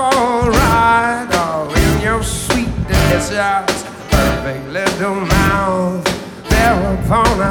for a ride, oh, in your sweet delicious perfect little mouth. Thereupon I